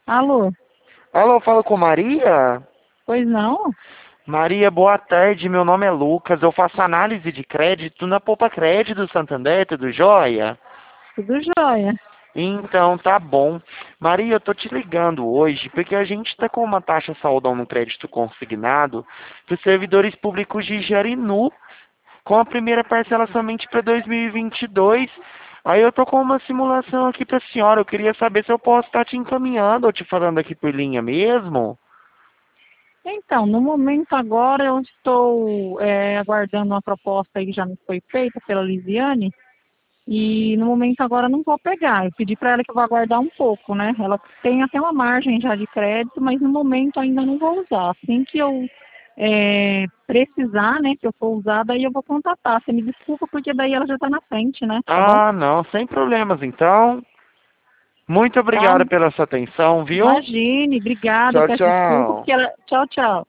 Alô? Alô, falo com Maria? Pois não? Maria, boa tarde. Meu nome é Lucas. Eu faço análise de crédito na Poupa Crédito Santander, tudo jóia? Tudo jóia. Então, tá bom. Maria, eu tô te ligando hoje porque a gente tá com uma taxa saldão no crédito consignado para os servidores públicos de Jarinu, com a primeira parcela somente para 2022. Aí eu tô com uma simulação aqui pra senhora. Eu queria saber se eu posso estar te encaminhando ou te falando aqui por linha mesmo. Então, no momento agora eu estou aguardando uma proposta aí que já me foi feita pela Lisiane e no momento agora eu não vou pegar. Eu pedi para ela que eu vou aguardar um pouco, né? Ela tem até uma margem já de crédito, mas no momento ainda não vou usar. Assim que eu precisar, né, que eu for usar, daí eu vou contatar. Você me desculpa porque daí ela já está na frente, né? Tá bom? Ah, não, sem problemas então. Muito Tá? obrigado pela sua atenção, viu? Imagine, obrigada, eu Tchau, peço desculpa tchau. porque ela. Tchau, tchau.